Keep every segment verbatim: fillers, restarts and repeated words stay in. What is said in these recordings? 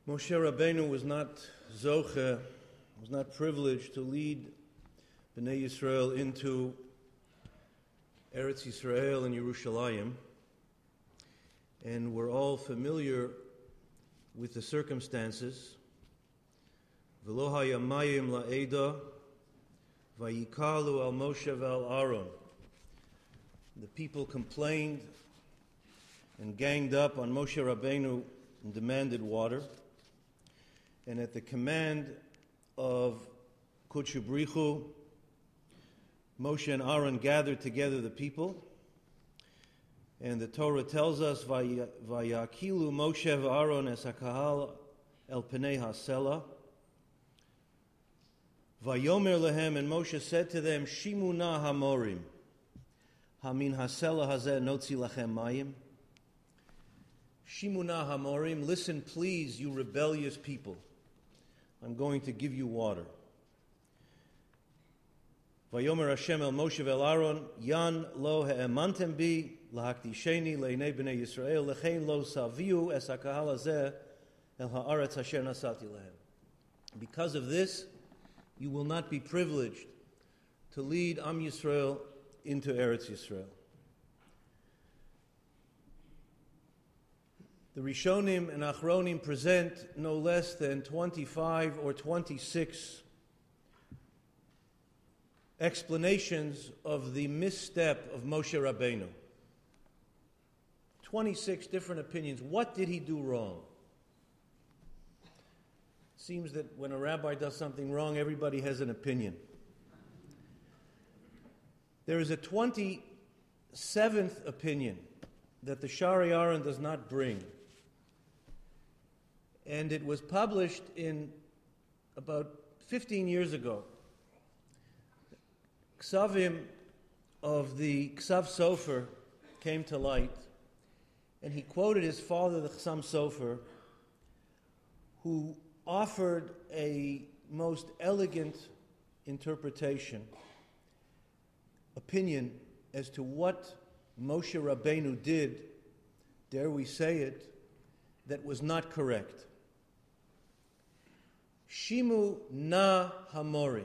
Moshe Rabbeinu was not zoche, was not privileged to lead Bnei Yisrael into Eretz Yisrael and Yerushalayim, and we're all familiar with the circumstances. V'lo hayamayim la'eda, vayikalu al Moshe v'al Aaron. The people complained and ganged up on Moshe Rabbeinu and demanded water. And at the command of Kodesh Brichu, Moshe and Aaron gathered together the people. And the Torah tells us, Vayakilu Moshe v'Aaron es hakahal el penei hasela. Vayomer lehem, and Moshe said to them, Shimuna hamorim, hamin hasela hazeh notzi lachem mayim. Shimuna hamorim, listen please, you rebellious people. I'm going to give you water. Vayomer Hashem el Moshe vel Aaron, Yan lo he'emantem bi, lahakdisheni le'nei b'nei Yisrael, lechein lo saviu es hakahal hazeh el ha'aretz asher nasati lehem. Because of this, you will not be privileged to lead Am Yisrael into Eretz Yisrael. The Rishonim and Achronim present no less than twenty-five or twenty-six explanations of the misstep of Moshe Rabbeinu. twenty-six different opinions. What did he do wrong? It seems that when a rabbi does something wrong, everybody has an opinion. There is a twenty-seventh opinion that the Shari Aaron does not bring. And it was published in about fifteen years ago. Ksavim of the Ksav Sofer came to light, and he quoted his father, the Chassam Sofer, who offered a most elegant interpretation, opinion as to what Moshe Rabbeinu did, dare we say it, that was not correct. Shimu na hamorim.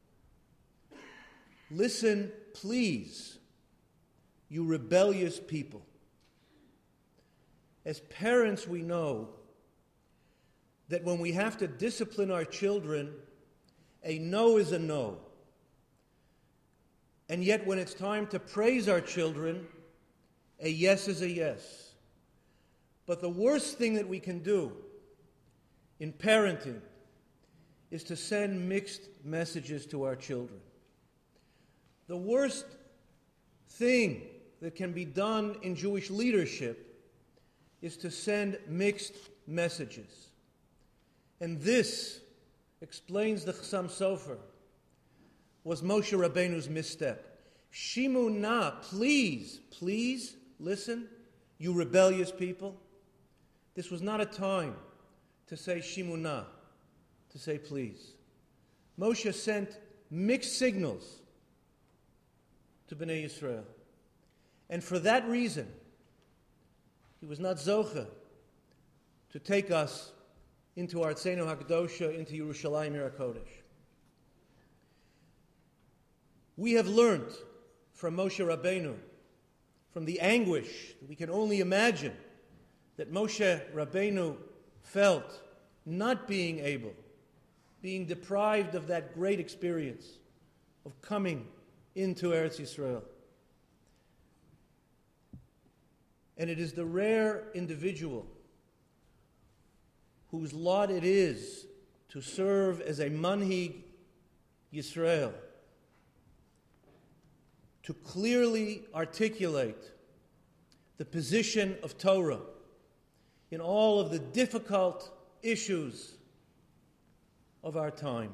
Listen, please, you rebellious people. As parents, we know that when we have to discipline our children, a no is a no. And yet when it's time to praise our children, a yes is a yes. But the worst thing that we can do in parenting is to send mixed messages to our children. The worst thing that can be done in Jewish leadership is to send mixed messages. And this explains the Chassam Sofer, was Moshe Rabbeinu's misstep. Shimu na, please, please, listen, you rebellious people. This was not a time to say Shimu na, to say please. Moshe sent mixed signals to Bnei Yisrael. And for that reason, he was not zoche to take us into Artzeinu HaKadosha, into Yerushalayim Yer HaKodesh. We have learned from Moshe Rabbeinu, from the anguish that we can only imagine that Moshe Rabbeinu felt not being able, being deprived of that great experience of coming into Eretz Yisrael. And it is the rare individual whose lot it is to serve as a manhig Yisrael, to clearly articulate the position of Torah in all of the difficult issues of our time.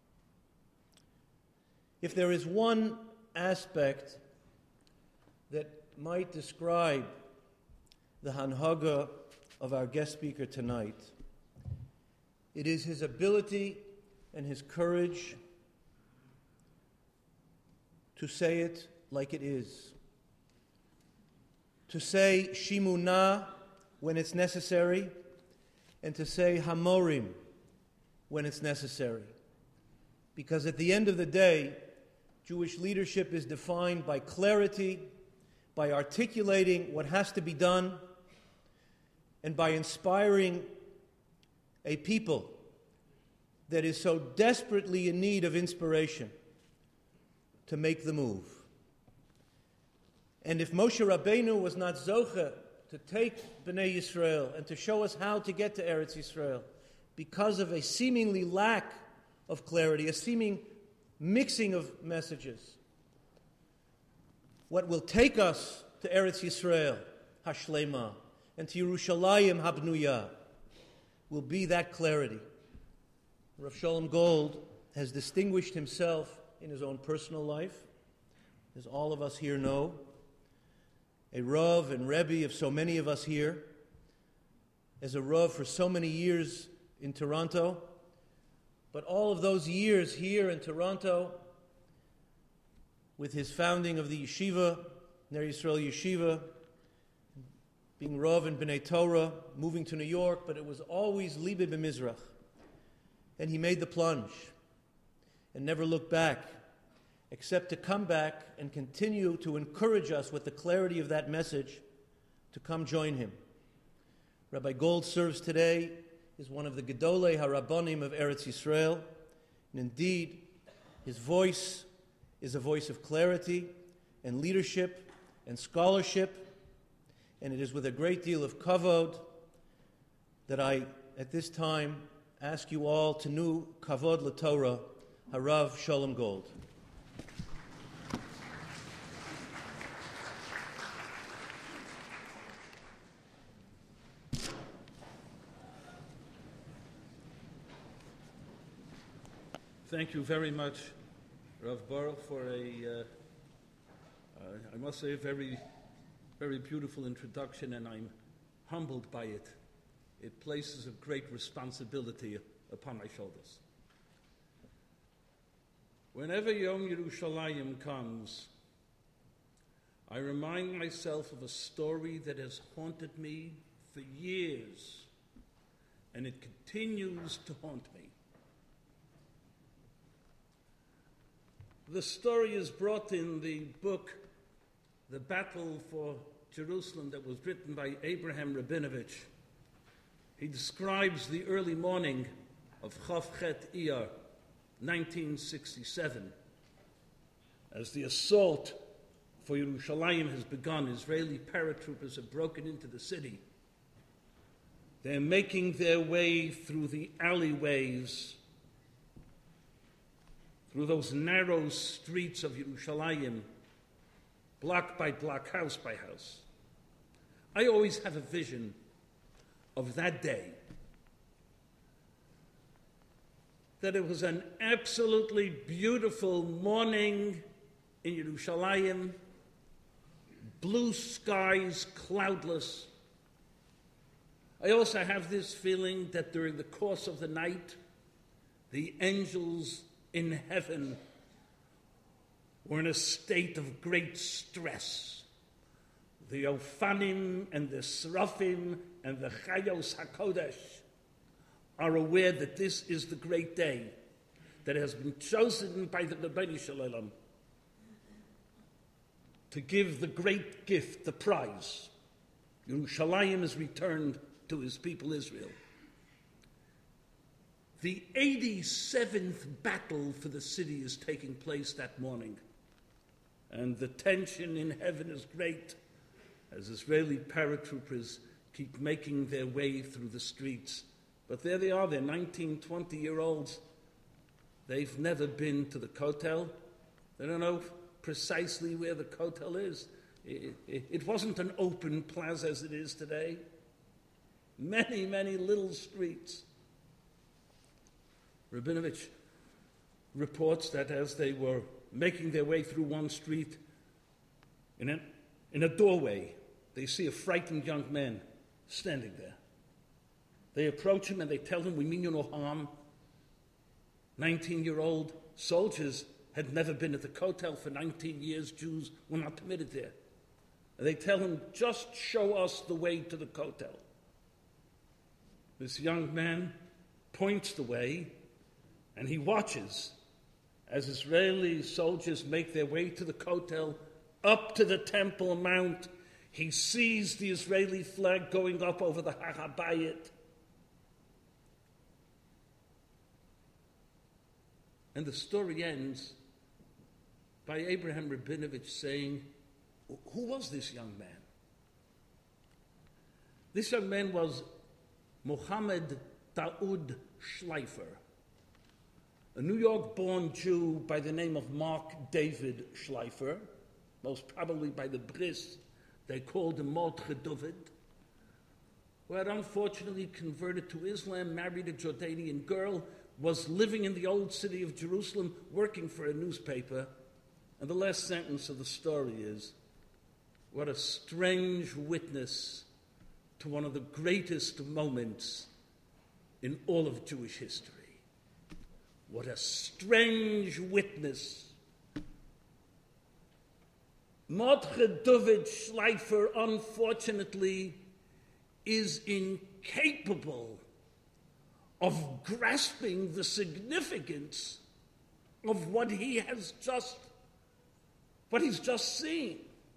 If there is one aspect that might describe the Hanhaga of our guest speaker tonight, it is his ability and his courage to say it like it is. To say Shimu na when it's necessary, and to say Hamorim when it's necessary. Because at the end of the day, Jewish leadership is defined by clarity, by articulating what has to be done, and by inspiring a people that is so desperately in need of inspiration to make the move. And if Moshe Rabbeinu was not zoche to take Bnei Yisrael and to show us how to get to Eretz Yisrael because of a seemingly lack of clarity, a seeming mixing of messages, what will take us to Eretz Yisrael, Hashlema, and to Yerushalayim Habnuya, will be that clarity. Rav Sholem Gold has distinguished himself in his own personal life, as all of us here know, a Rav and Rebbe of so many of us here, as a Rav for so many years in Toronto, but all of those years here in Toronto, with his founding of the yeshiva, Ner Yisrael Yeshiva, being Rav in B'nai Torah, moving to New York, but it was always Libe B'Mizrach. And he made the plunge and never looked back, except to come back and continue to encourage us with the clarity of that message to come join him. Rabbi Gold serves today as one of the Gedolei HaRabbanim of Eretz Yisrael, and indeed, his voice is a voice of clarity and leadership and scholarship, and it is with a great deal of kavod that I, at this time, ask you all to nu kavod l'Torah, Harav Sholem Gold. Thank you very much, Rav Baruch, for a, uh, uh, I must say, a very, very beautiful introduction, and I'm humbled by it. It places a great responsibility upon my shoulders. Whenever Yom Yerushalayim comes, I remind myself of a story that has haunted me for years, and it continues to haunt me. The story is brought in the book, The Battle for Jerusalem, that was written by Abraham Rabinovich. He describes the early morning of Chav Chet Iyar, nineteen sixty-seven. As the assault for Yerushalayim has begun, Israeli paratroopers have broken into the city. They're making their way through the alleyways, through those narrow streets of Yerushalayim, block by block, house by house. I always have a vision of that day, that it was an absolutely beautiful morning in Yerushalayim, blue skies, cloudless. I also have this feeling that during the course of the night, the angels in heaven were in a state of great stress. The Ophanim and the Seraphim and the Chayos HaKodesh are aware that this is the great day that has been chosen by the Rebbeinu Shalom to give the great gift, the prize. Yerushalayim is returned to his people Israel. The eighty-seventh battle for the city is taking place that morning, and the tension in heaven is great as Israeli paratroopers keep making their way through the streets. But there they are, they're nineteen, twenty-year-olds. They've never been to the Kotel. They don't know precisely where the Kotel is. It, it, it wasn't an open plaza as it is today. Many, many little streets. Rabinovich reports that as they were making their way through one street, in a, in a doorway, they see a frightened young man standing there. They approach him and they tell him, "We mean you no harm." nineteen-year-old soldiers had never been at the Kotel for nineteen years. Jews were not permitted there. And they tell him, "Just show us the way to the Kotel." This young man points the way, and he watches as Israeli soldiers make their way to the Kotel, up to the Temple Mount. He sees the Israeli flag going up over the Har HaBayit. And the story ends by Abraham Rabinovich saying, who was this young man? This young man was Mohammed Daoud Schleifer, a New York-born Jew by the name of Mark David Schleifer, most probably by the bris they called him Mordechai David, who had unfortunately converted to Islam, married a Jordanian girl, was living in the old city of Jerusalem, working for a newspaper. And the last sentence of the story is, what a strange witness to one of the greatest moments in all of Jewish history. What a strange witness. Mordechai David Schleifer, unfortunately, is incapable of grasping the significance of what he has just, what he's just seen.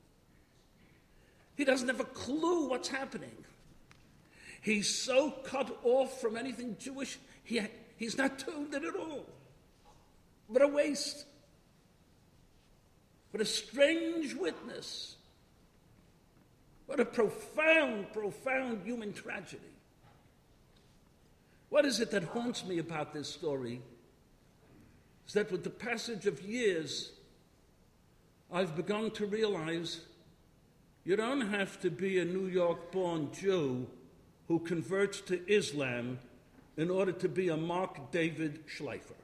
He doesn't have a clue what's happening. He's so cut off from anything Jewish, he, he's not tuned in at all. What a waste. What a strange witness. What a profound, profound human tragedy. What is it that haunts me about this story? Is that with the passage of years, I've begun to realize you don't have to be a New York-born Jew who converts to Islam in order to be a Mark David Schleifer.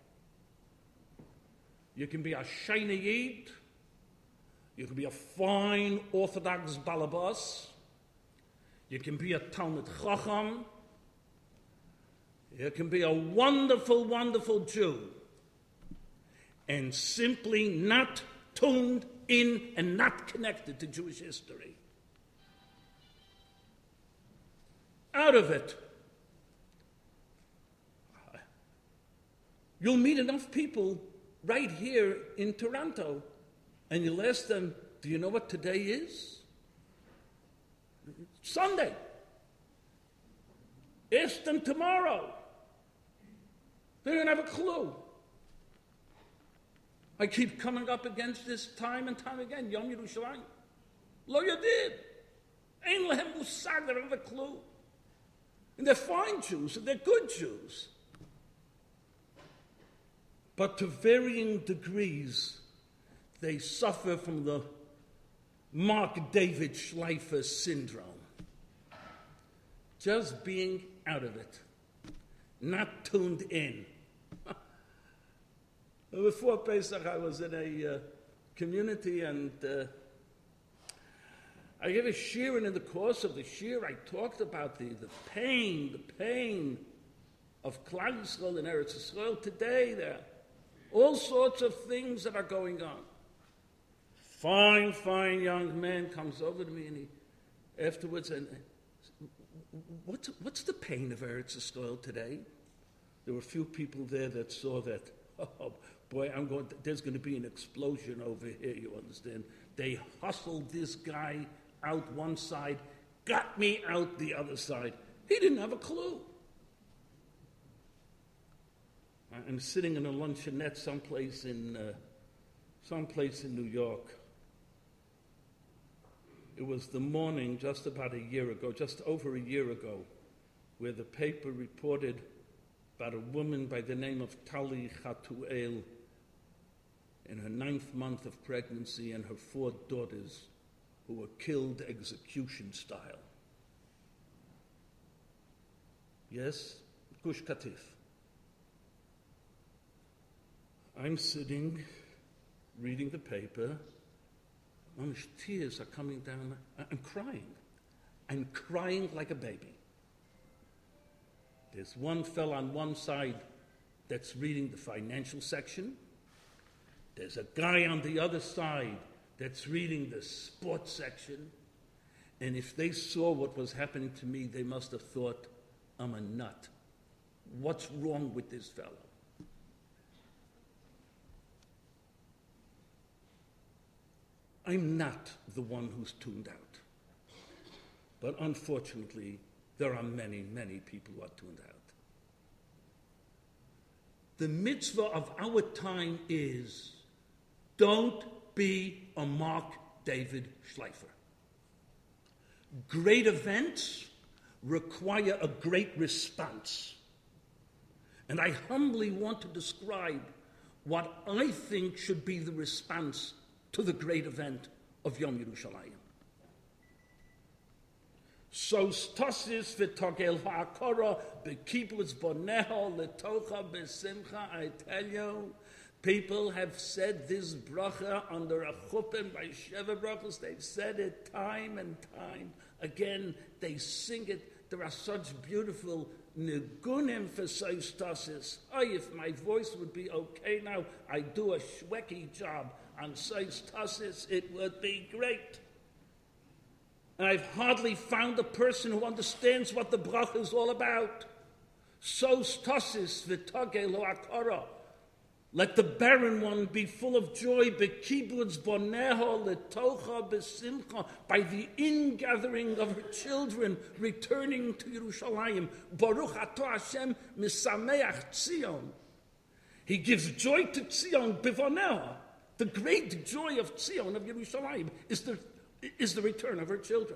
You can be a Shayna Yid, you can be a fine Orthodox Balabas, you can be a Talmud Chacham, you can be a wonderful, wonderful Jew, and simply not tuned in and not connected to Jewish history. Out of it. You'll meet enough people right here in Toronto, and you'll ask them, do you know what today is? Sunday. Ask them tomorrow. They don't have a clue. I keep coming up against this time and time again. Yom Yerushalayim. Lo Yadid. Ein lehem musag. They don't have a clue. And they're fine Jews, and they're good Jews. But to varying degrees, they suffer from the Mark David Schleifer syndrome. Just being out of it. Not tuned in. Before Pesach, I was in a uh, community, and uh, I gave a shir, and in the course of the shir, I talked about the, the pain, the pain of Klal Yisrael and Eretz Yisrael today. There are all sorts of things that are going on. Fine, fine young man comes over to me, and he afterwards, and what's what's the pain of Eretz Yisrael today? There were a few people there that saw that. Oh boy, I'm going. To, there's going to be an explosion over here. You understand? They hustled this guy out one side, got me out the other side. He didn't have a clue. I'm sitting in a luncheonette someplace in uh, someplace in New York. It was the morning, just about a year ago, just over a year ago, where the paper reported about a woman by the name of Tali Chatuel in her ninth month of pregnancy and her four daughters who were killed execution style. Yes, Gush Katif. I'm sitting, reading the paper. Mamish, tears are coming down. I'm crying. I'm crying like a baby. There's one fellow on one side that's reading the financial section. There's a guy on the other side that's reading the sports section. And if they saw what was happening to me, they must have thought, I'm a nut. What's wrong with this fellow? I'm not the one who's tuned out. But unfortunately, there are many, many people who are tuned out. The mitzvah of our time is, don't be a Mark David Schleifer. Great events require a great response. And I humbly want to describe what I think should be the response to the great event of Yom Yerushalayim. So stosis v'togel ha'akora b'kibbutz boneho letocha b'simcha. I tell you, people have said this bracha under a chuppah by Sheva brachos. They've said it time and time again. They sing it. There are such beautiful nigunim for sostosis. Oh, if my voice would be okay now, I'd do a shweki job on sostosis. It would be great. And I've hardly found a person who understands what the bracha is all about. Sostosis v'togel ha'akora. Let the barren one be full of joy, b'kibbutz boneho letocha b'simcha, by the ingathering of her children returning to Yerushalayim. Baruch atah Hashem misameach Tzion. He gives joy to Tzion b'voneha. The great joy of Tzion, of Yerushalayim, is the, is the return of her children.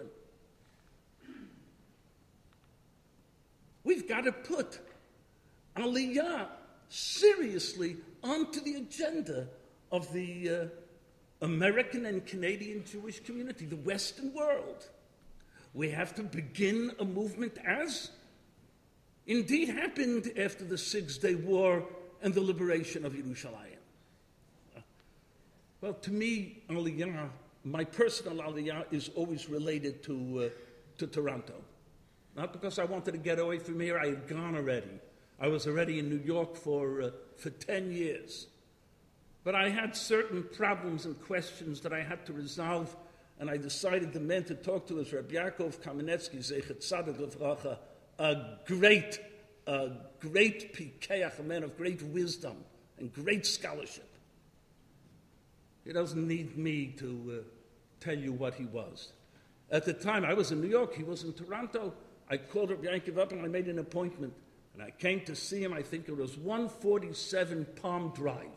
We've got to put Aliyah seriously onto the agenda of the uh, American and Canadian Jewish community, the Western world. We have to begin a movement, as indeed happened after the Six-Day War and the liberation of Yerushalayim. Uh, well, to me, Aliyah, my personal Aliyah, is always related to, uh, to Toronto. Not because I wanted to get away from here, I had gone already. I was already in New York for, uh, for ten years. But I had certain problems and questions that I had to resolve, and I decided the man to talk to was Rabbi Yaakov Kamenetsky, Zechet Tzadok Livracha, a great, a great pikeach, a man of great wisdom and great scholarship. He doesn't need me to uh, tell you what he was. At the time, I was in New York, he was in Toronto. I called Rabbi Yaakov up and I made an appointment. And I came to see him, I think it was one forty-seven Palm Drive.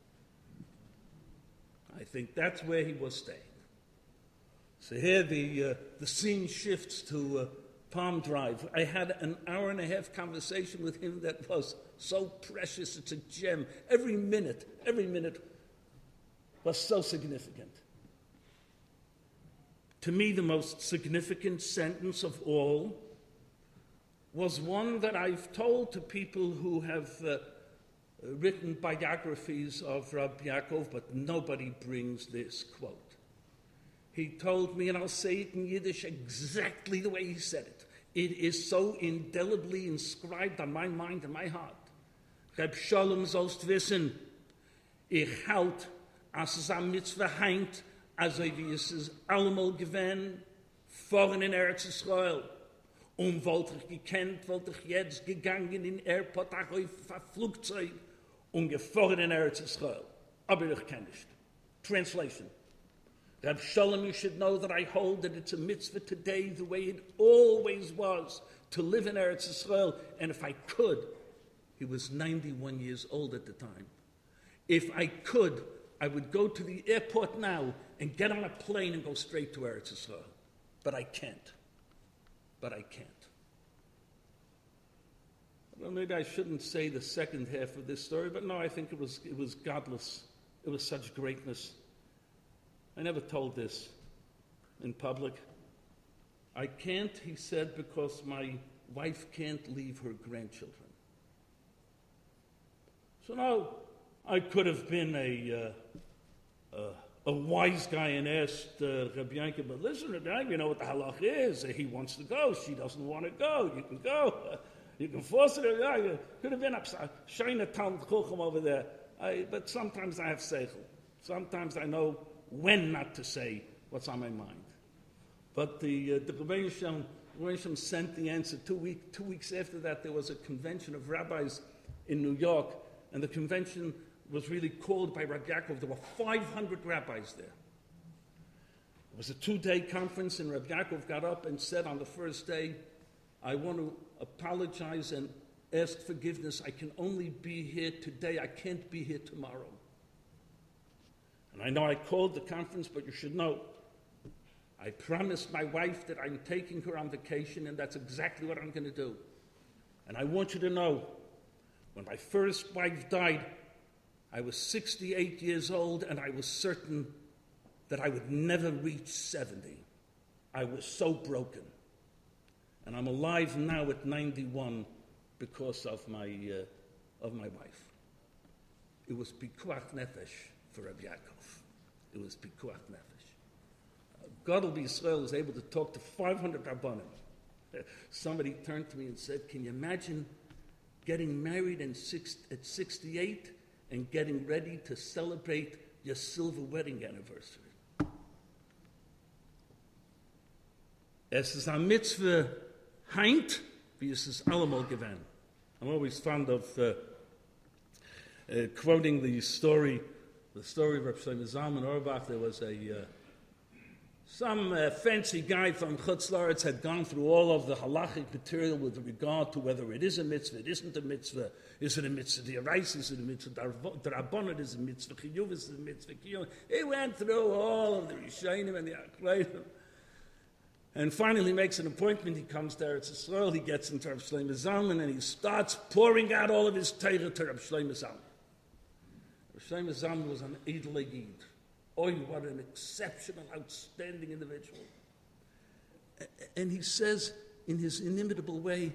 I think that's where he was staying. So here the, uh, the scene shifts to uh, Palm Drive. I had an hour and a half conversation with him that was so precious, it's a gem. Every minute, every minute was so significant. To me, the most significant sentence of all was one that I've told to people who have uh, written biographies of Rabbi Yaakov, but nobody brings this quote. He told me, and I'll say it in Yiddish exactly the way he said it. It is so indelibly inscribed on my mind and my heart. Reb Shalom sollst wissen, ich halt, as es am Mitzvah heint, also wie es es allemal gewähnt, vorn in Eretz Yisrael. Und wollte ich gekannt, wollte ich jetzt gegangen in Airport, auf ein Flugzeug und gefahren in Eretz Yisrael. Aber ich kann nicht. Translation. Reb Shalom, you should know that I hold that it's a mitzvah today the way it always was to live in Eretz Yisrael. And if I could, he was ninety-one years old at the time. If I could, I would go to the airport now and get on a plane and go straight to Eretz Yisrael. But I can't. But I can't. Well, maybe I shouldn't say the second half of this story, but no, I think it was it was godless. It was such greatness. I never told this in public. I can't, he said, because my wife can't leave her grandchildren. So now, I could have been a uh, uh, a wise guy and asked uh, Rabbi Yaakov, but listen, Rabbi Yaakov, you know what the halach is. He wants to go. She doesn't want to go. You can go. Uh, you can force it. Uh, could have been a shayna Talmud Chochem over there. I, but sometimes I have seichel. Sometimes I know when not to say what's on my mind. But the uh, the Rebbeinu Shalom Rosham sent the answer. Two, week, two weeks after that, there was a convention of rabbis in New York, and the convention was really called by Rabbi Yaakov. There were five hundred rabbis there. It was a two-day conference, and Rabbi Yaakov got up and said on the first day, I want to apologize and ask forgiveness. I can only be here today. I can't be here tomorrow. And I know I called the conference, but you should know, I promised my wife that I'm taking her on vacation, and that's exactly what I'm going to do. And I want you to know, when my first wife died, I was sixty-eight years old, and I was certain that I would never reach seventy. I was so broken. And I'm alive now at ninety-one because of my, uh, of my wife. It was pikuach nefesh for Rabbi Yaakov. It was pikuach nefesh. Uh, God will be Israel was able to talk to five hundred rabbanim. Somebody turned to me and said, can you imagine getting married in six, at sixty-eight and getting ready to celebrate your silver wedding anniversary? Es ist a mitzvah heint, wie es ist allemal gewesen. I'm always fond of uh, uh, quoting the story, the story of Reb Shlomo Zalman Auerbach. There was a uh, some uh, fancy guy from Chutz La'aretz had gone through all of the halachic material with regard to whether it is a mitzvah, it isn't a mitzvah, is it a mitzvah d'oraisa, is it a mitzvah d'rabbanan, is it a mitzvah chiyuv, is it a mitzvah kiyum. He went through all of the Rishonim and the Achreinim. And finally makes an appointment. He comes there, it's Israel, he gets into Reb Shlomo Zalman, and he starts pouring out all of his Torah to Reb Shlomo Zalman. Reb Shlomo Zalman was an edel Yid. Oh, what an exceptional, outstanding individual. And he says, in his inimitable way,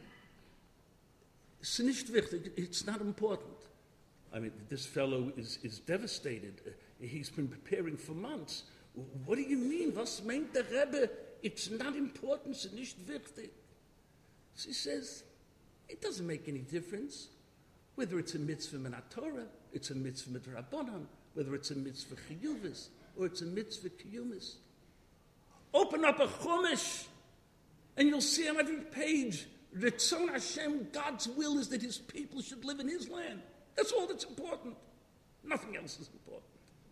"Es nicht wichtig, it's not important." I mean, this fellow is, is devastated. He's been preparing for months. What do you mean? Was meint der Rebbe? It's not important, it's nicht wichtig. She says, it doesn't make any difference whether it's a mitzvah min Torah, it's a mitzvah mit Rabbanan, whether it's a mitzvah chiyuvis, or it's a mitzvah kiyumis. Open up a chumash, and you'll see on every page, Ritzon Hashem, God's will is that his people should live in his land. That's all that's important. Nothing else is important.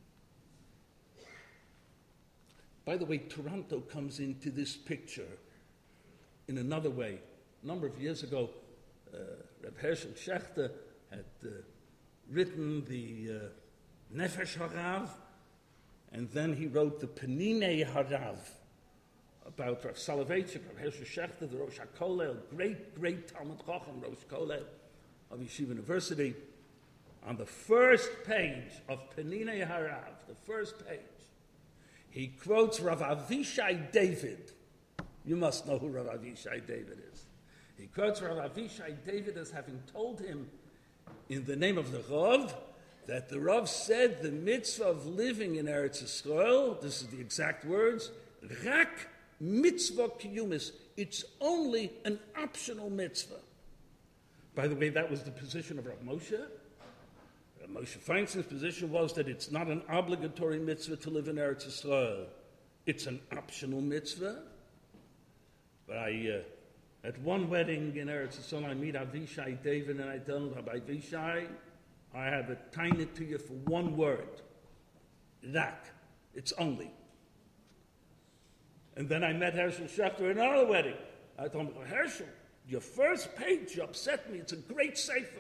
By the way, Toronto comes into this picture in another way. A number of years ago, uh, Reb Hershel Schachter had uh, written the uh, Nefesh Harav, and then he wrote the Penine Harav about Rav Soloveitchik, Reb Hershel Schachter, the Rosh HaKolel, great, great Talmud Chacham, Rosh Kolel of Yeshiva University. On the first page of Penine Harav, the first page, he quotes Rav Avishai David. You must know who Rav Avishai David is. He quotes Rav Avishai David as having told him in the name of the Rav that the Rav said the mitzvah of living in Eretz Yisrael, this is the exact words, Rak mitzvah kiyumis. It's only an optional mitzvah. By the way, that was the position of Rav Moshe. Moshe Feinstein's position was that it's not an obligatory mitzvah to live in Eretz Yisrael. It's an optional mitzvah. But I, uh, at one wedding in Eretz Yisrael, I meet Avishai David, and I tell him, Rabbi Avishai, I have a tiny to you for one word. Rak. It's only. And then I met Hershel Schachter at another wedding. I told him, Hershel, your first page upset me. It's a great sefer.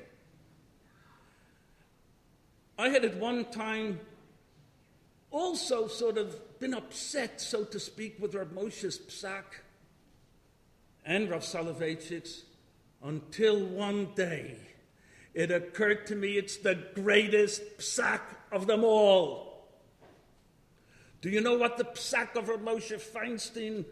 I had at one time also sort of been upset, so to speak, with Rav Moshe's psak and Rav Soloveitchik's until one day it occurred to me it's the greatest psak of them all. Do you know what the psak of Rav Moshe Feinstein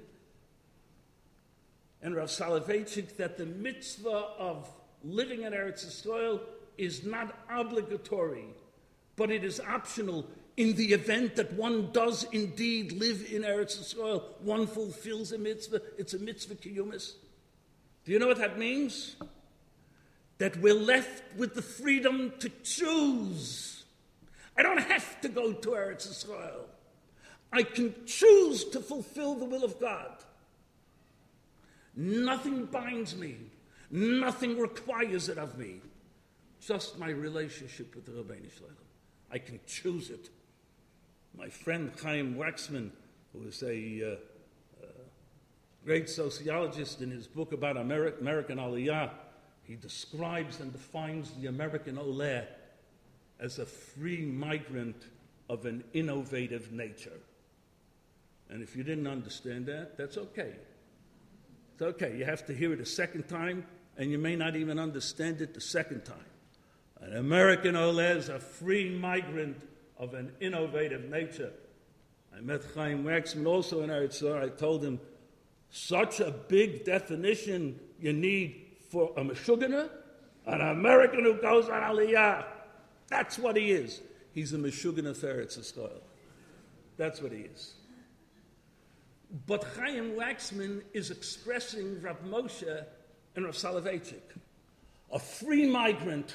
and Rav Soloveitchik, that the mitzvah of living in Eretz Yisrael is not obligatory, but it is optional in the event that one does indeed live in Eretz Yisrael, one fulfills a mitzvah. It's a mitzvah kiyumis. Do you know what that means? That we're left with the freedom to choose. I don't have to go to Eretz Yisrael. I can choose to fulfill the will of God. Nothing binds me. Nothing requires it of me. Just my relationship with the Rabbeinu Shalom. I can choose it. My friend Chaim Waxman, who is a uh, uh, great sociologist, in his book about Ameri- American Aliyah, he describes and defines the American Oleh as a free migrant of an innovative nature. And if you didn't understand that, that's okay. It's okay. You have to hear it a second time, and you may not even understand it the second time. An American Oleh is a free migrant of an innovative nature. I met Chaim Waxman also in Eretz Yisrael. I told him, such a big definition you need for a Meshuggah, an American who goes on Aliyah. That's what he is. He's a Meshuggah for Eretz Yisrael. That's what he is. But Chaim Waxman is expressing Rav Moshe and Rav Soloveitchik, a free migrant.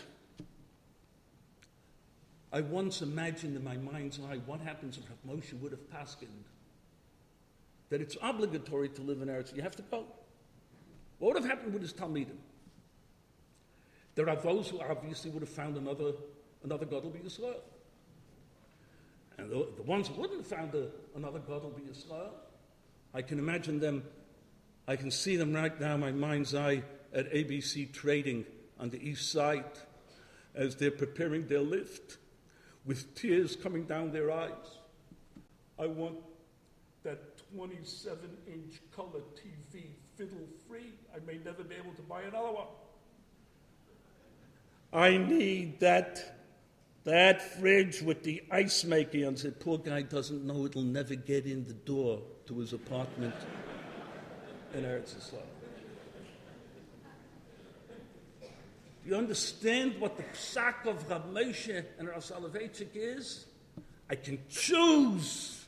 I once imagined in my mind's eye what happens if Rav Moshe would have paskined that it's obligatory to live in Eretz. You have to go. What would have happened with his Talmidim? There are those who obviously would have found another another Gadol B'Yisrael. And the, the ones who wouldn't have found a, another Gadol B'Yisrael, I can imagine them, I can see them right now in my mind's eye at A B C Trading on the east side as they're preparing their lift with tears coming down their eyes. I want that twenty-seven inch color T V fiddle free. I may never be able to buy another one. I need that, that fridge with the ice maker. And said, poor guy doesn't know it'll never get in the door to his apartment in Eretz Yisrael. Do you understand what the psak of Rav Moshe and Rav Soloveitchik is? I can choose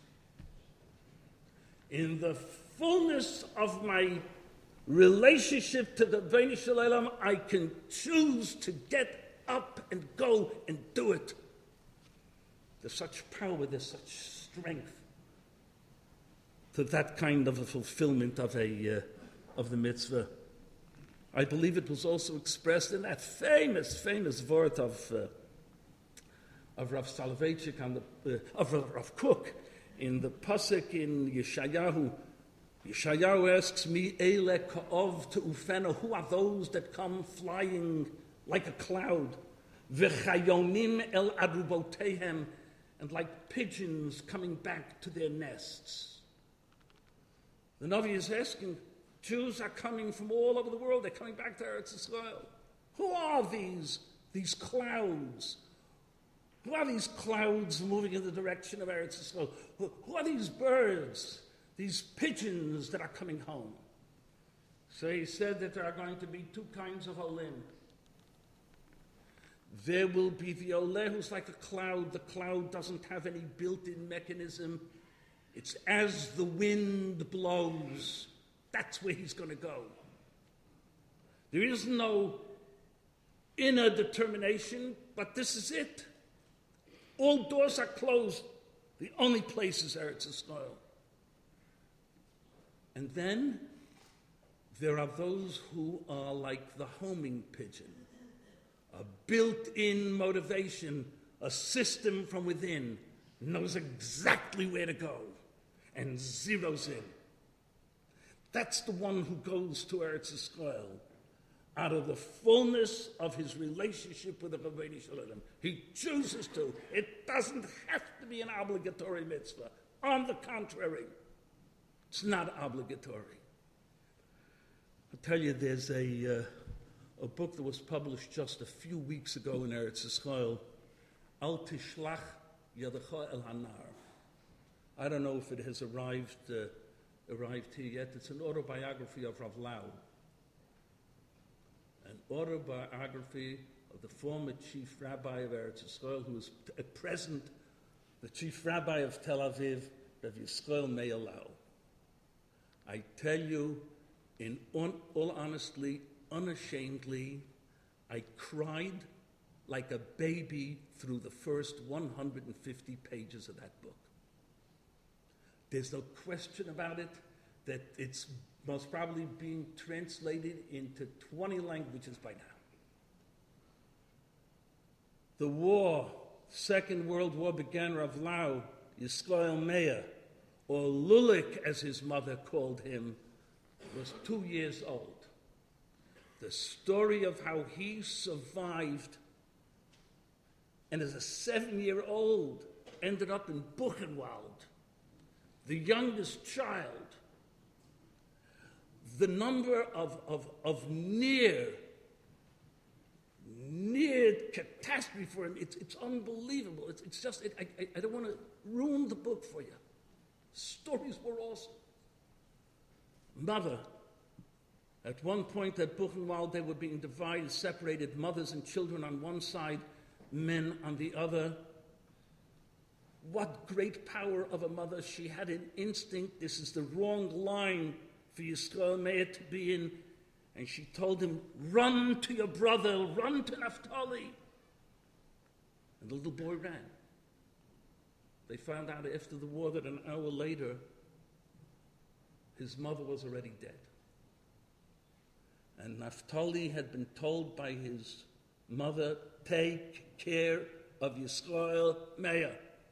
in the fullness of my relationship to the Rebbeinu Shalom, I can choose to get up and go and do it. There's such power, there's such strength to that kind of a fulfillment of a uh, of the mitzvah. I believe it was also expressed in that famous, famous word of uh, of Rav Soloveitchik on the uh, of Rav Kook in the pasuk in Yeshayahu. Yeshayahu asks me, Eile ka'ov te'ufena, who are those that come flying like a cloud? V'chayonim el arubotehem, and like pigeons coming back to their nests. The Navi is asking, Jews are coming from all over the world. They're coming back to Eretz Yisrael. Who are these, these clouds? Who are these clouds moving in the direction of Eretz Yisrael? Who, who are these birds? These pigeons that are coming home. So he said that there are going to be two kinds of olim. There will be the oleh who's like a cloud. The cloud doesn't have any built-in mechanism. It's as the wind blows. That's where he's going to go. There is no inner determination, but this is it. All doors are closed. The only place is Eretz Yisrael. And then there are those who are like the homing pigeon, a built-in motivation, a system from within, knows exactly where to go and zeroes in. That's the one who goes to Eretz Yisrael out of the fullness of his relationship with the Rebbeinu Shalom. He chooses to. It doesn't have to be an obligatory mitzvah. On the contrary, it's not obligatory. I'll tell you, there's a, uh, a book that was published just a few weeks ago in Eretz Yisrael, Al Tishlach Yadecha El Hanar. I don't know if it has arrived uh, arrived here yet. It's an autobiography of Rav Lau, an autobiography of the former chief rabbi of Eretz Yisrael, who is at present the chief rabbi of Tel Aviv, Rav Yisrael Meir Lau. I tell you, in on, all honesty, unashamedly, I cried like a baby through the first one hundred fifty pages of that book. There's no question about it that it's most probably being translated into twenty languages by now. The war, Second World War, began. Rav Lau, Yisrael Meir, or Lulik as his mother called him, was two years old. The story of how he survived and as a seven-year-old ended up in Buchenwald, the youngest child. The number of, of, of near, near catastrophe for him, it's, it's unbelievable. It's, it's just, it, I, I don't want to ruin the book for you. Stories were awesome. Mother, at one point at Buchenwald, they were being divided, separated, mothers and children on one side, men on the other. What great power of a mother. She had an instinct, this is the wrong line for Yisrael Meir to be in. And she told him, run to your brother, run to Naphtali. And the little boy ran. They found out after the war that an hour later, his mother was already dead. And Naphtali had been told by his mother, take care of Yisrael Meir.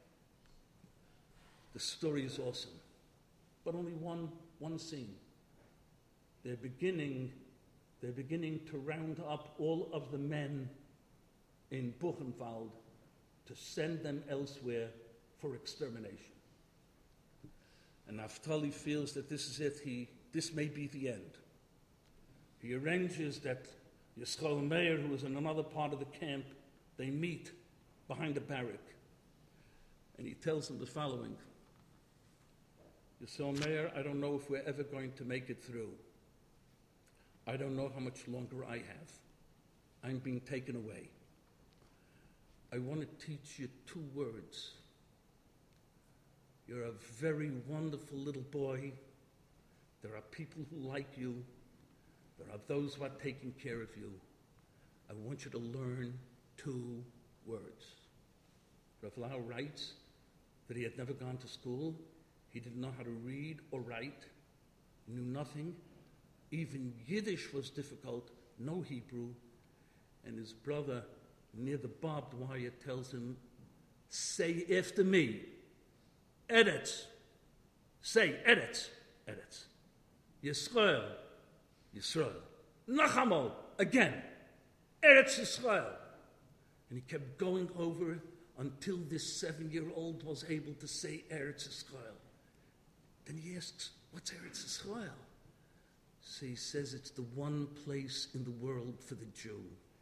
The story is awesome. But only one, one scene. They're beginning, they're beginning to round up all of the men in Buchenwald to send them elsewhere for extermination. And Naphtali feels that this is it. He, this may be the end. He arranges that Yisrael Meir, who is in another part of the camp, they meet behind a barrack. And he tells them the following. Yisrael Meir, I don't know if we're ever going to make it through. I don't know how much longer I have. I'm being taken away. I want to teach you two words. You're a very wonderful little boy. There are people who like you. There are those who are taking care of you. I want you to learn two words. Rav Lau writes that he had never gone to school. He didn't know how to read or write, knew nothing. Even Yiddish was difficult, no Hebrew. And his brother, near the barbed wire, tells him, say after me, Eretz. Say, Eretz, Eretz. Yisrael, Yisrael. Nachamol, again, Eretz Yisrael. And he kept going over until this seven-year-old was able to say Eretz Yisrael. Then he asks, what's Eretz Yisrael? So he says it's the one place in the world for the Jew.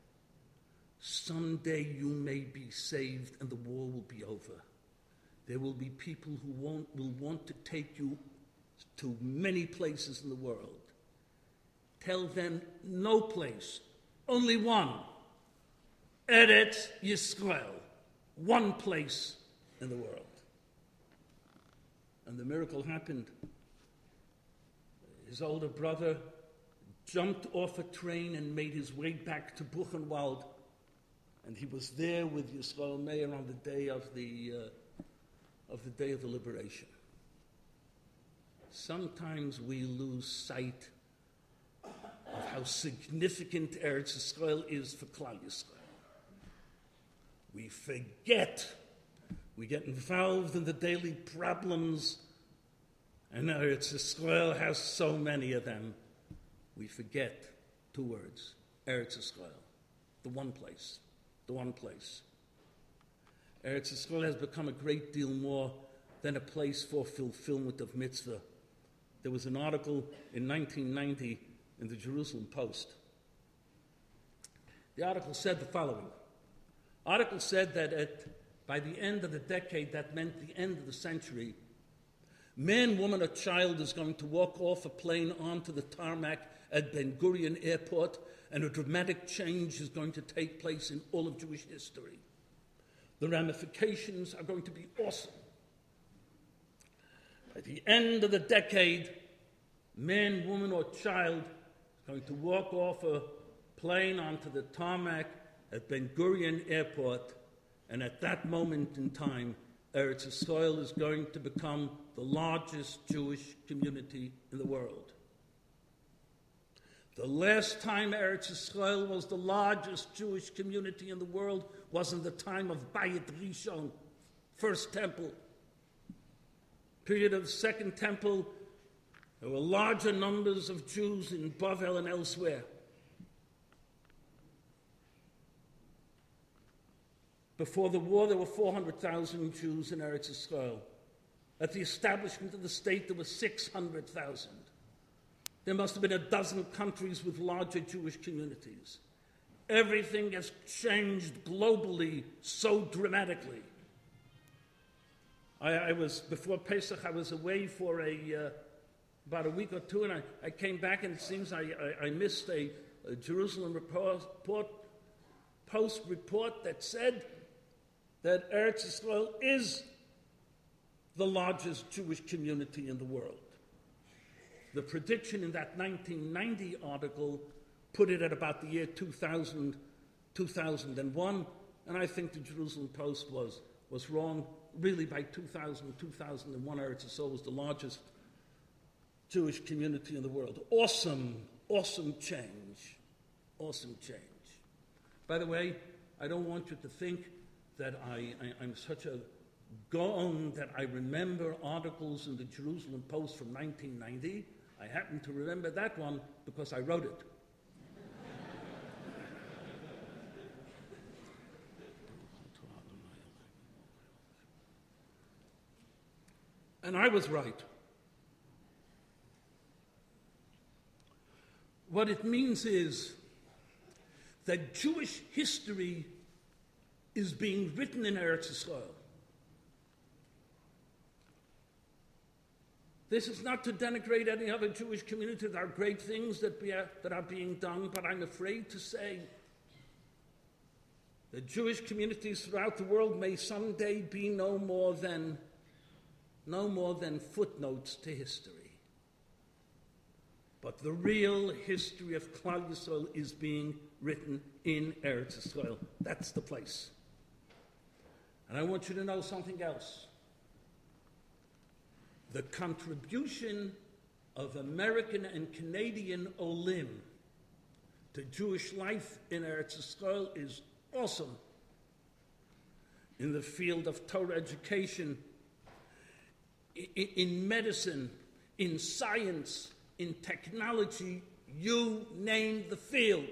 Someday you may be saved and the war will be over. There will be people who won't, will want to take you to many places in the world. Tell them no place, only one. Eretz Yisrael, one place in the world. And the miracle happened. His older brother jumped off a train and made his way back to Buchenwald. And he was there with Yisrael Meir on the day of the, uh, of the day of the liberation. Sometimes we lose sight of how significant Eretz Yisrael is for Klal Yisrael. We forget. We get involved in the daily problems, and Eretz Yisrael has so many of them. We forget two words, Eretz Yisrael, the one place, the one place. Eretz Yisrael has become a great deal more than a place for fulfillment of mitzvah. There was an article in nineteen ninety in the Jerusalem Post. The article said the following. The article said that at, by the end of the decade, that meant the end of the century, man, woman, or child is going to walk off a plane onto the tarmac at Ben Gurion Airport, and a dramatic change is going to take place in all of Jewish history. The ramifications are going to be awesome. At the end of the decade, man, woman, or child is going to walk off a plane onto the tarmac at Ben Gurion Airport, and at that moment in time, Eretz Yisrael is going to become the largest Jewish community in the world. The last time Eretz Yisrael was the largest Jewish community in the world was in the time of Bayit Rishon, first temple. Period of second temple, there were larger numbers of Jews in Bavel and elsewhere. Before the war, there were four hundred thousand Jews in Eretz Yisrael. At the establishment of the state, there were six hundred thousand. There must have been a dozen countries with larger Jewish communities. Everything has changed globally so dramatically. I, I was, before Pesach, I was away for a, uh, about a week or two, and I, I came back, and it seems I, I, I missed a, a Jerusalem report, report, Post report that said that Eretz Yisrael is the largest Jewish community in the world. The prediction in that nineteen ninety article put it at about the year two thousand, two thousand one, and I think the Jerusalem Post was, was wrong. Really, by two thousand, two thousand one, Eretz Yisrael was the largest Jewish community in the world. Awesome, awesome change. Awesome change. By the way, I don't want you to think that I, I, I'm such a gaon that I remember articles in the Jerusalem Post from nineteen ninety. I happen to remember that one because I wrote it. And I was right. What it means is that Jewish history is being written in Eretz Yisrael. This is not to denigrate any other Jewish community. There are great things that, be, uh, that are being done, but I'm afraid to say that Jewish communities throughout the world may someday be no more than, no more than footnotes to history. But the real history of Klal Yisrael is being written in Eretz Yisrael. That's the place. And I want you to know something else. The contribution of American and Canadian Olim to Jewish life in Eretz Yisrael is awesome. In the field of Torah education, in medicine, in science, in technology, you name the field.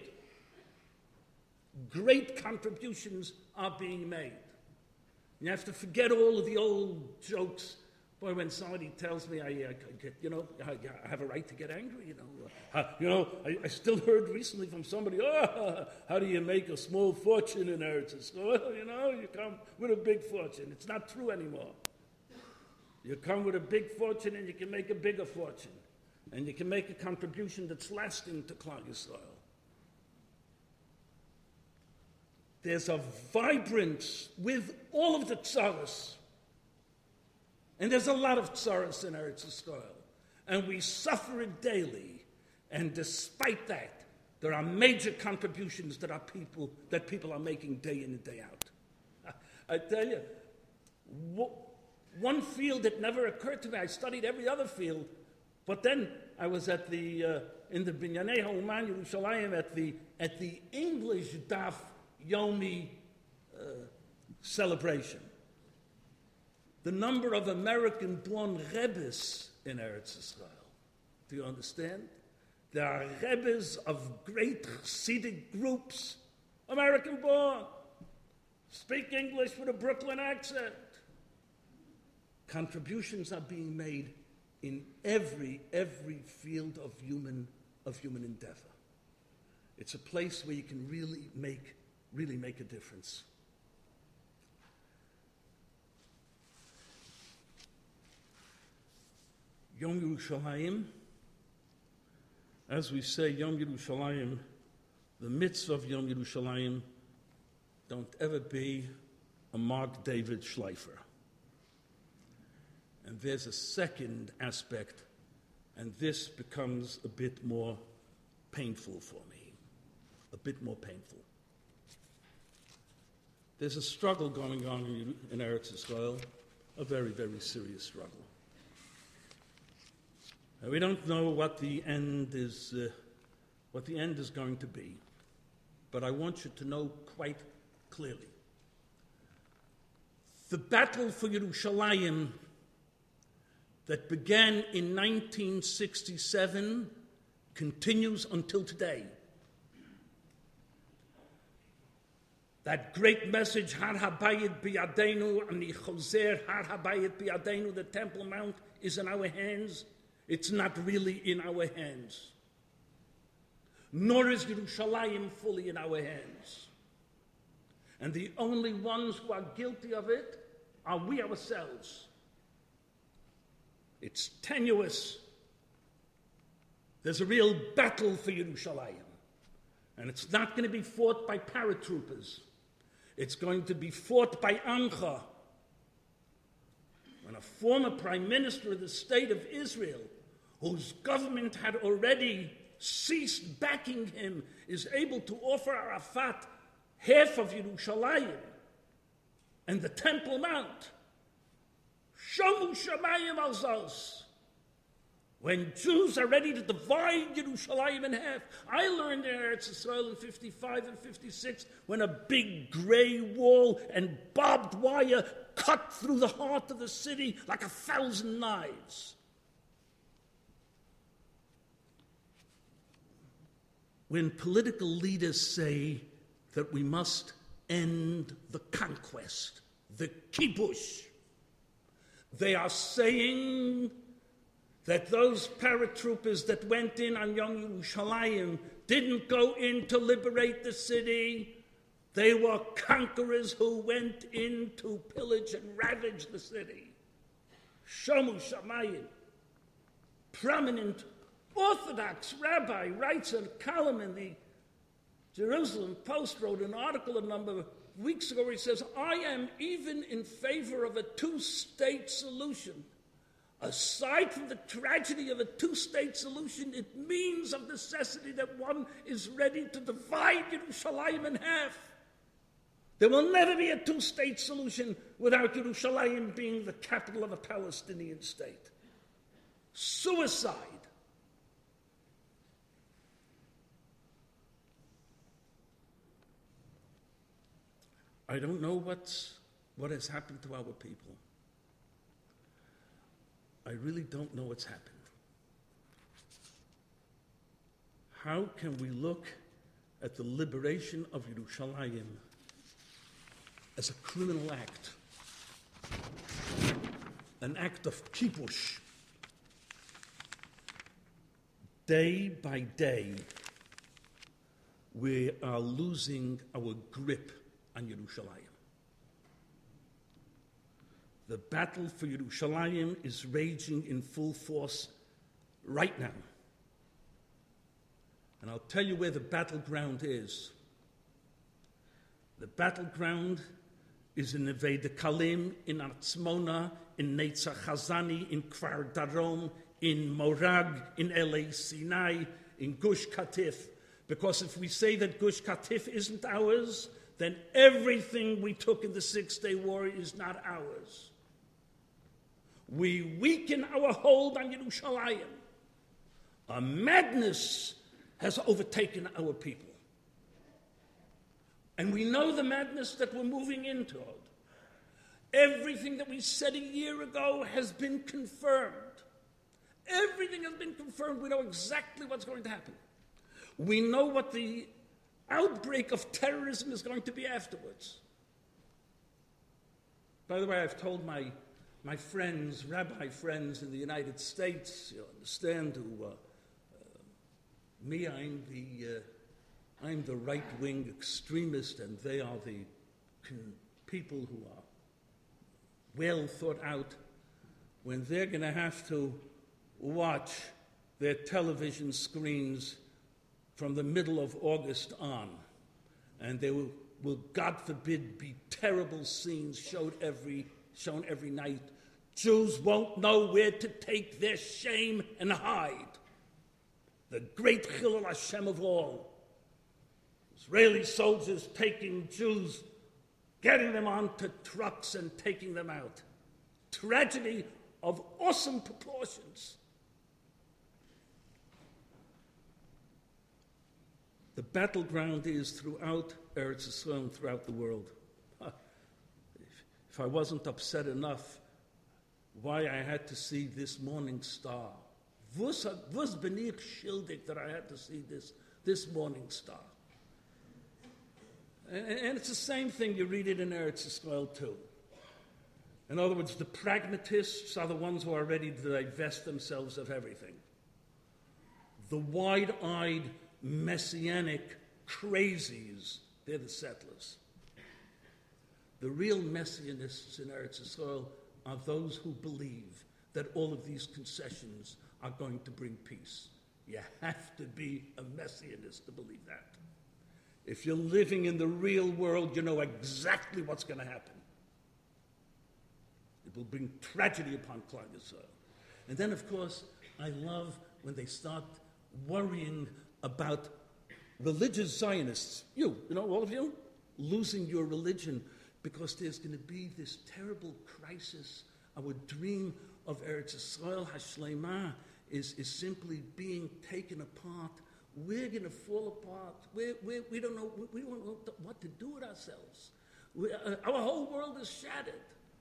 Great contributions are being made. You have to forget all of the old jokes. Boy, when somebody tells me I, I get, you know, I, I have a right to get angry, you know. Uh, you know, I, I still heard recently from somebody, oh, how do you make a small fortune in Eretz Yisrael? You know, you come with a big fortune. It's not true anymore. You come with a big fortune and you can make a bigger fortune. And you can make a contribution that's lasting to Klal Yisrael. There's a vibrance with all of the tzaras. And there's a lot of tzaras in Eretz Yisrael. And we suffer it daily. And despite that, there are major contributions that, are people, that people are making day in and day out. I tell you, one field that never occurred to me, I studied every other field, but then I was at the, uh, in the Binyanei HaUman Yerushalayim at the, at the English Daf Yomi uh, celebration. The number of American-born Rebbes in Eretz Yisrael. Do you understand? There are Rebbes of great Hasidic groups, American-born, speak English with a Brooklyn accent. Contributions are being made in every, every field of human, of human endeavor. It's a place where you can really make, really make a difference. Yom Yerushalayim, as we say, Yom Yerushalayim, the mitzvah of Yom Yerushalayim, don't ever be a Mark David Schleifer. And there's a second aspect, and this becomes a bit more painful for me, a bit more painful. There's a struggle going on in, in Eretz Yisrael, a very, very serious struggle. And we don't know what the end is, uh, what the end is going to be, but I want you to know quite clearly. The battle for Yerushalayim that began in nineteen sixty-seven continues until today. That great message, Har Habayit Biyadenu, Ani Choser, Har Habayit Biyadenu, the Temple Mount is in our hands. It's not really in our hands. Nor is Yerushalayim fully in our hands. And the only ones who are guilty of it are we ourselves. It's tenuous. There's a real battle for Yerushalayim. And it's not going to be fought by paratroopers. It's going to be fought by Amcha. When a former prime minister of the state of Israel, whose government had already ceased backing him, is able to offer Arafat half of Yerushalayim and the Temple Mount. Shomu Shamayim Alzos. When Jews are ready to divide Yerushalayim in half. I learned in Eretz Yisrael in fifty-five and fifty-six when a big gray wall and barbed wire cut through the heart of the city like a thousand knives. When political leaders say that we must end the conquest, the kibush, they are saying that those paratroopers that went in on Yom Yerushalayim didn't go in to liberate the city. They were conquerors who went in to pillage and ravage the city. Shomu Shamayim, prominent Orthodox rabbi, writes a column in the Jerusalem Post, wrote an article a number of weeks ago where he says, I am even in favor of a two-state solution. Aside from the tragedy of a two-state solution, it means of necessity that one is ready to divide Yerushalayim in half. There will never be a two-state solution without Yerushalayim being the capital of a Palestinian state. Suicide. I don't know what's, what has happened to our people. I really don't know what's happened. How can we look at the liberation of Yerushalayim as a criminal act, an act of kibush? Day by day, we are losing our grip on Yerushalayim. The battle for Yerushalayim is raging in full force right now. And I'll tell you where the battleground is. The battleground is in Neve Dekalim, in Atzmona, in Netzach Hazani, in Kfar Darom, in Morag, in Elei Sinai, in Gush Katif. Because if we say that Gush Katif isn't ours, then everything we took in the Six-Day War is not ours. We weaken our hold on Yerushalayim. A madness has overtaken our people. And we know the madness that we're moving into. Everything that we said a year ago has been confirmed. Everything has been confirmed. We know exactly what's going to happen. We know what the outbreak of terrorism is going to be afterwards. By the way, I've told my my friends, rabbi friends in the United States, you understand, who uh, uh, me, I'm the uh, I'm the right-wing extremist, and they are the con- people who are well thought out. When they're going to have to watch their television screens from the middle of August on, and there will, will, God forbid, be terrible scenes showed every, shown every night, Jews won't know where to take their shame and hide. The great Chilul Hashem of all. Israeli soldiers taking Jews, getting them onto trucks and taking them out. Tragedy of awesome proportions. The battleground is throughout Eretz Yisrael and throughout the world. If I wasn't upset enough why I had to see this morning star, was was bin ich schuldig that I had to see this, this morning star? And, and it's the same thing, you read it in Eretz Yisrael too. In other words, the pragmatists are the ones who are ready to divest themselves of everything. The wide-eyed, messianic crazies, they're the settlers. The real messianists in Eretz Yisrael are those who believe that all of these concessions are going to bring peace. You have to be a messianist to believe that. If you're living in the real world, you know exactly what's going to happen. It will bring tragedy upon Klal Yisrael. And then, of course, I love when they start worrying about religious Zionists, you, you know, all of you, losing your religion because there's going to be this terrible crisis. Our dream of Eretz Yisrael Hashlema is, is simply being taken apart. We're going to fall apart. We're, we're, we don't know, we don't know what to do with ourselves. We, uh, our whole world is shattered.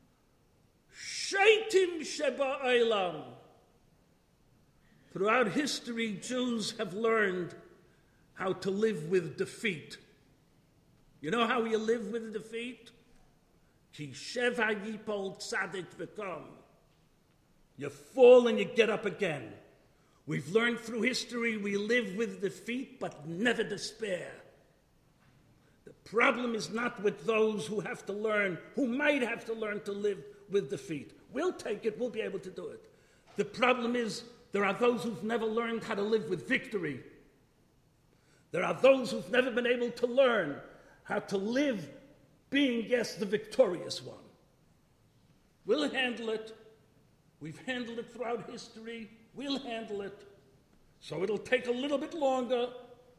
Shaitim Sheba Eilam. Throughout history, Jews have learned how to live with defeat. You know how you live with defeat? Ki sheva yipol tzadik v'kom. You fall and you get up again. We've learned through history we live with defeat but never despair. The problem is not with those who have to learn, who might have to learn to live with defeat. We'll take it, we'll be able to do it. The problem is there are those who've never learned how to live with victory. There are those who've never been able to learn how to live being, yes, the victorious one. We'll handle it. We've handled it throughout history. We'll handle it. So it'll take a little bit longer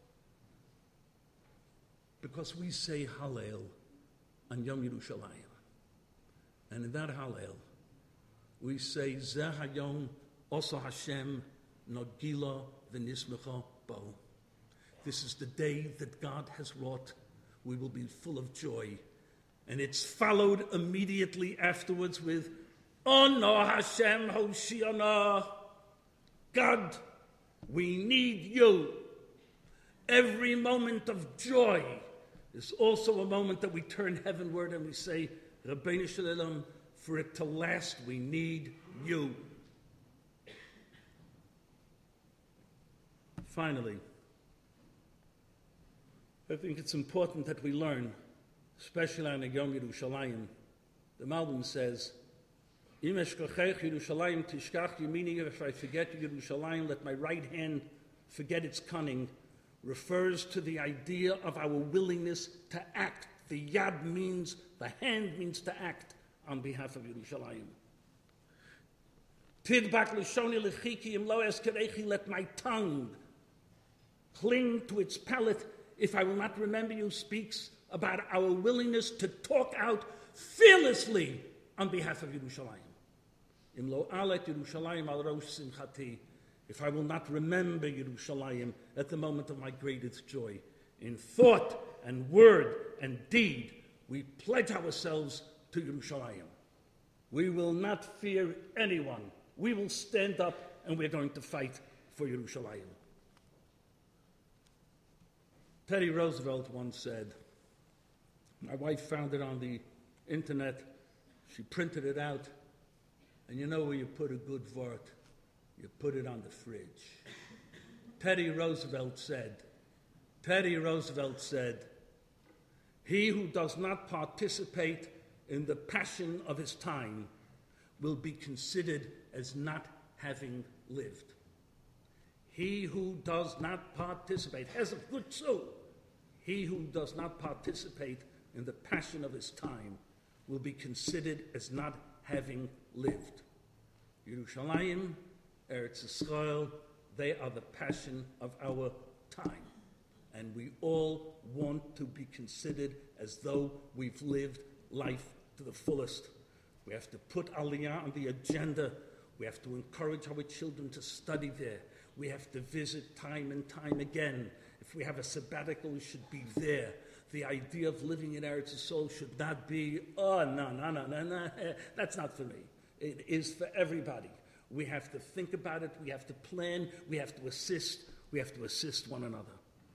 because we say Hallel on Yom Yerushalayim. And in that Hallel, we say Zeh Hayom Osa Hashem Nogila V'nismecha Bo. This is the day that God has wrought. We will be full of joy. And it's followed immediately afterwards with Ono Hashem Hoshiana. God, we need you. Every moment of joy is also a moment that we turn heavenward and we say, Rabbeinu Shalom, for it to last, we need you. Finally, I think it's important that we learn, especially on Yom Yerushalayim. The Malbim says, Im eshkachech Yerushalayim tishkach yemini, if I forget Yerushalayim, let my right hand forget its cunning, refers to the idea of our willingness to act. The yad means, the hand means to act on behalf of Yerushalayim. Tidbak l'shoni l'chiki im lo eskerechi, let my tongue cling to its palate if I will not remember you, speaks about our willingness to talk out fearlessly on behalf of Yerushalayim. Im lo alet Yerushalayim al rosh simchati, if I will not remember Yerushalayim at the moment of my greatest joy. In thought and word and deed, we pledge ourselves to Yerushalayim. We will not fear anyone. We will stand up and we're going to fight for Yerushalayim. Teddy Roosevelt once said, my wife found it on the internet, she printed it out, and you know where you put a good vort? You put it on the fridge. Teddy Roosevelt said, Teddy Roosevelt said, he who does not participate in the passion of his time will be considered as not having lived. He who does not participate, has a good soul, he who does not participate in the passion of his time will be considered as not having lived. Yerushalayim, Eretz Yisrael, they are the passion of our time. And we all want to be considered as though we've lived life to the fullest. We have to put Aliyah on the agenda. We have to encourage our children to study there. We have to visit time and time again. If If we have a sabbatical, we should be there. The idea of living in Eretz Yisrael should not be, oh, no, no, no, no, no, that's not for me. It is for everybody. We have to think about it, we have to plan, we have to assist, we have to assist one another.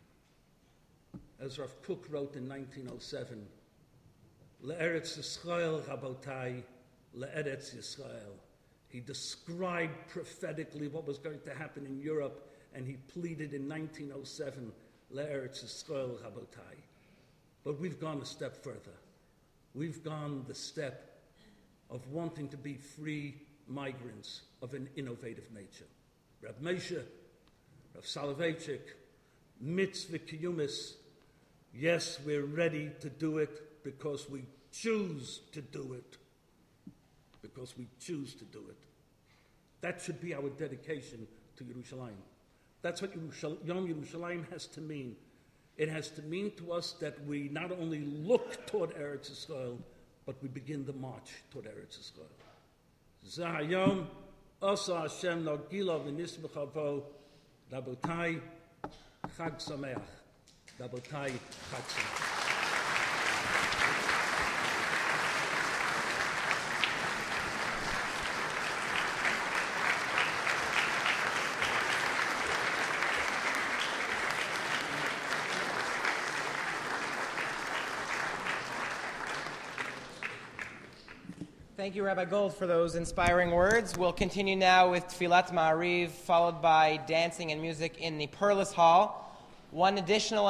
As Rav Kook wrote in nineteen oh seven, Le'eretz Yisrael, Rabotai, Le'eretz Yisrael. He described prophetically what was going to happen in Europe, and he pleaded in nineteen oh seven, Le'eretz Yisrael, Rabotai. But we've gone a step further. We've gone the step of wanting to be free migrants of an innovative nature. Rab Moshe, Rav Soloveitchik, Mitzvah Kiyumis, yes, we're ready to do it because we choose to do it. Because we choose to do it. That should be our dedication to Yerushalayim. That's what Yerushal- Yom Yerushalayim has to mean. It has to mean to us that we not only look toward Eretz Yisrael, but we begin the march toward Eretz Yisrael. Zahayom, Asa Hashem Nagila v'nismechavo, Rabotai, Chag Sameach. Rabotai, Chag Sameach. Thank you, Rabbi Gold, for those inspiring words. We'll continue now with Tfilat Ma'ariv, followed by dancing and music in the Perlis Hall. One additional